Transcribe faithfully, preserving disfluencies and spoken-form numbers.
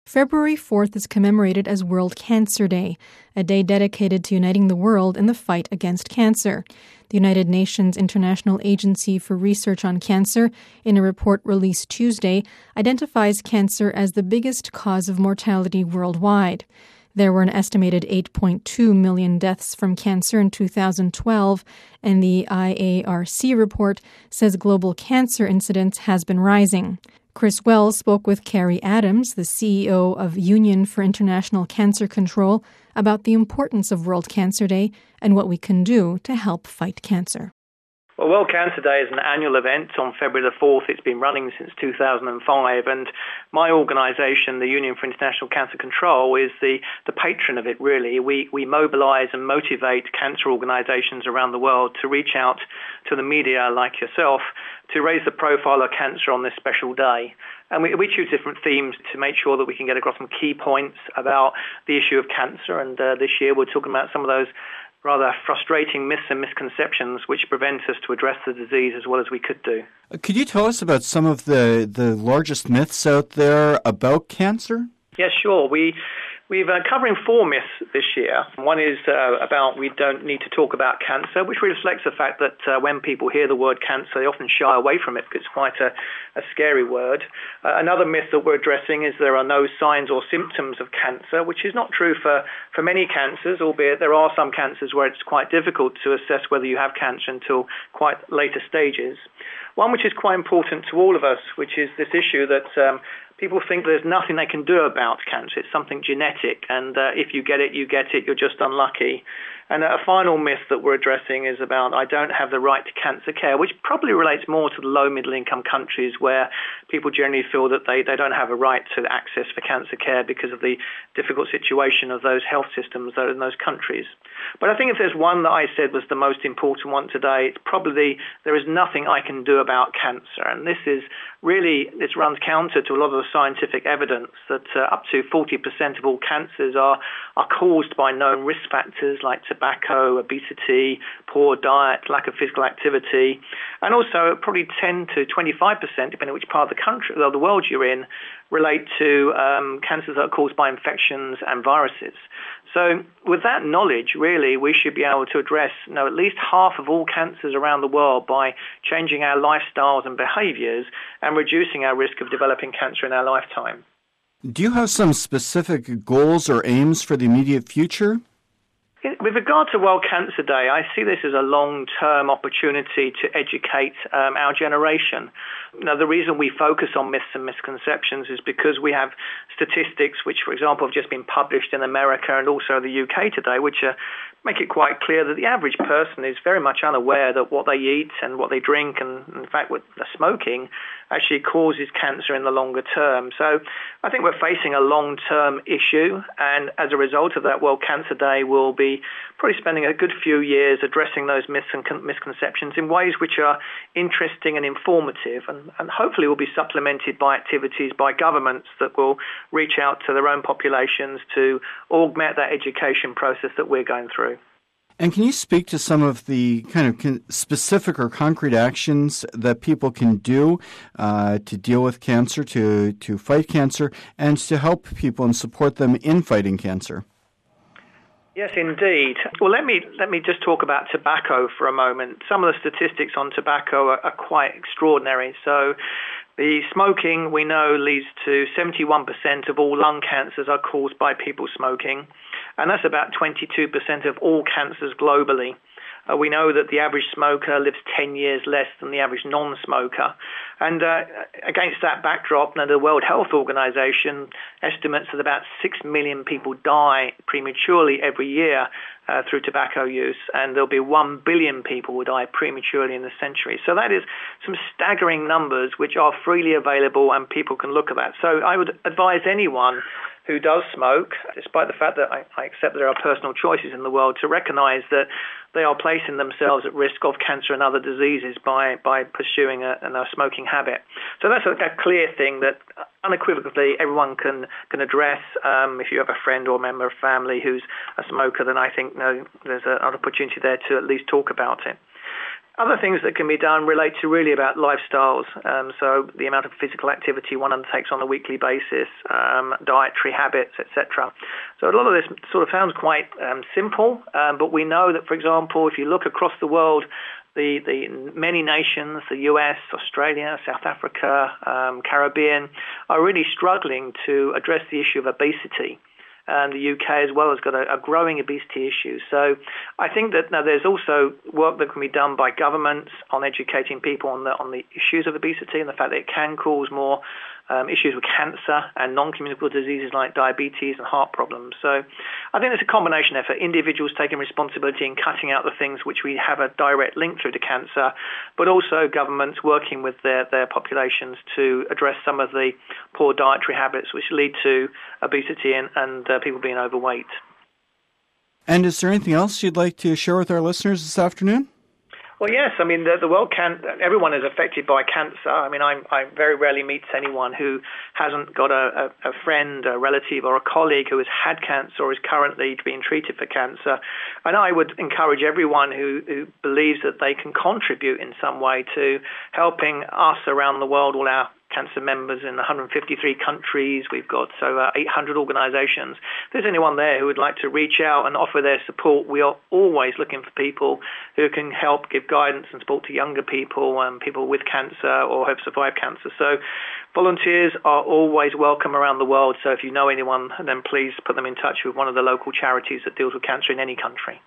February fourth is commemorated as World Cancer Day, a day dedicated to uniting the world in the fight against cancer. The United Nations International Agency for Research on Cancer, in a report released Tuesday, identifies cancer as the biggest cause of mortality worldwide. There were an estimated eight point two million deaths from cancer in two thousand twelve, and the I A R C report says global cancer incidence has been rising. Chris Wells spoke with Carrie Adams, the C E O of Union for International Cancer Control, about the importance of World Cancer Day and what we can do to help fight cancer. Well, World Cancer Day is an annual event on February the fourth. It's been running since two thousand five, and my organisation, the Union for International Cancer Control, is the, the patron of it, really. We, we mobilise and motivate cancer organisations around the world to reach out to the media like yourself to raise the profile of cancer on this special day. And we, we choose different themes to make sure that we can get across some key points about the issue of cancer. And uh, this year we're talking about some of those rather frustrating myths and misconceptions which prevent us to address the disease as well as we could do. Could you tell us about some of the, the largest myths out there about cancer? Yes, sure. We, we're uh, covering four myths this year. One is uh, about we don't need to talk about cancer, which reflects the fact that uh, when people hear the word cancer, they often shy away from it because it's quite a, a scary word. Uh, another myth that we're addressing is there are no signs or symptoms of cancer, which is not true for, for many cancers, albeit there are some cancers where it's quite difficult to assess whether you have cancer until quite later stages. One which is quite important to all of us, which is this issue that um, people think there's nothing they can do about cancer. It's something genetic, and uh, if you get it, you get it, you're just unlucky. And a final myth that we're addressing is about I don't have the right to cancer care, which probably relates more to the low middle income countries where people generally feel that they, they don't have a right to access for cancer care because of the difficult situation of those health systems that are in those countries. But I think if there's one that I said was the most important one today, it's probably there is nothing I can do about cancer. And this is really, this runs counter to a lot of the scientific evidence that uh, up to forty percent of all cancers are, are caused by known risk factors like tobacco, obesity, poor diet, lack of physical activity, and also probably ten to twenty-five percent, depending on which part of the country or the world you're in, relate to um, cancers that are caused by infections and viruses. So with that knowledge, really, we should be able to address you know, at least half of all cancers around the world by changing our lifestyles and behaviours and reducing our risk of developing cancer in our lifetime. Do you have some specific goals or aims for the immediate future? With regard to World Cancer Day, I see this as a long-term opportunity to educate um, our generation. Now, the reason we focus on myths and misconceptions is because we have statistics which, for example, have just been published in America and also the U K today, which uh, make it quite clear that the average person is very much unaware that what they eat and what they drink, and in fact what the smoking, actually causes cancer in the longer term. So I think we're facing a long-term issue, and as a result of that, World Cancer Day will be probably spending a good few years addressing those myths and misconceptions in ways which are interesting and informative, and, and hopefully will be supplemented by activities by governments that will reach out to their own populations to augment that education process that we're going through. And can you speak to some of the kind of con- specific or concrete actions that people can do uh, to deal with cancer, to, to fight cancer, and to help people and support them in fighting cancer? Yes, indeed. Well, let me let me just talk about tobacco for a moment. Some of the statistics on tobacco are, are quite extraordinary. So the smoking, we know, leads to seventy-one percent of all lung cancers are caused by people smoking, and that's about twenty-two percent of all cancers globally. Uh, we know that the average smoker lives ten years less than the average non-smoker. And uh, against that backdrop, now the World Health Organization estimates that about six million people die prematurely every year uh, through tobacco use, and there'll be one billion people who die prematurely in the century. So that is some staggering numbers which are freely available, and people can look at that. So I would advise anyone who does smoke, despite the fact that I, I accept there are personal choices in the world, to recognize that they are placing themselves at risk of cancer and other diseases by, by pursuing a, a smoking habit. So that's a, a clear thing that unequivocally everyone can, can address. Um, if you have a friend or member of family who's a smoker, then I think no, there's a, an opportunity there to at least talk about it. Other things that can be done relate to really about lifestyles. Um, so the amount of physical activity one undertakes on a weekly basis, um, dietary habits, et cetera. So a lot of this sort of sounds quite um, simple, um, but we know that, for example, if you look across the world, the, the many nations, the U S, Australia, South Africa, um, Caribbean, are really struggling to address the issue of obesity. And the U K as well has got a, a growing obesity issue. So I think that now there's also work that can be done by governments on educating people on the on the issues of obesity and the fact that it can cause more um, issues with cancer and non-communicable diseases like diabetes and heart problems. So I think it's a combination effort, individuals taking responsibility and cutting out the things which we have a direct link through to cancer, but also governments working with their, their populations to address some of the poor dietary habits which lead to obesity and, and uh, people being overweight. And is there anything else you'd like to share with our listeners this afternoon? Well, yes. I mean, the, the world can. Everyone is affected by cancer. I mean, I, I very rarely meet anyone who hasn't got a, a, a friend, a relative, or a colleague who has had cancer or is currently being treated for cancer. And I would encourage everyone who, who believes that they can contribute in some way to helping us around the world, all our cancer members in one hundred fifty-three countries. We've got over eight hundred organizations. If there's anyone there who would like to reach out and offer their support, we are always looking for people who can help give guidance and support to younger people and people with cancer or have survived cancer. So volunteers are always welcome around the world. So if you know anyone, then please put them in touch with one of the local charities that deals with cancer in any country.